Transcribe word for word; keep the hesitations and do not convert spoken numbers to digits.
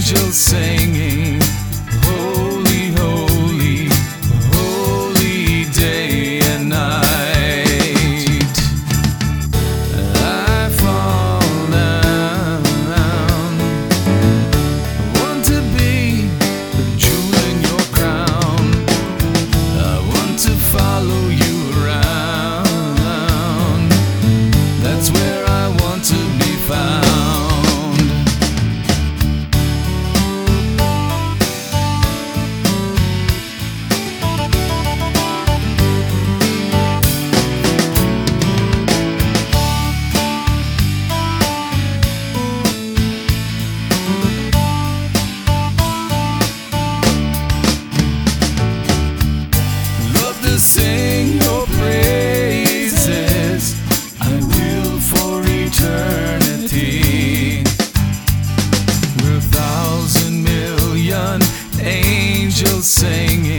angels singing, holy, holy, holy day and night. I fall down, want to be the jewel in your crown. I want to follow you around. That's where I want to be found. To sing your praises, I will for eternity. We're a thousand million angels singing.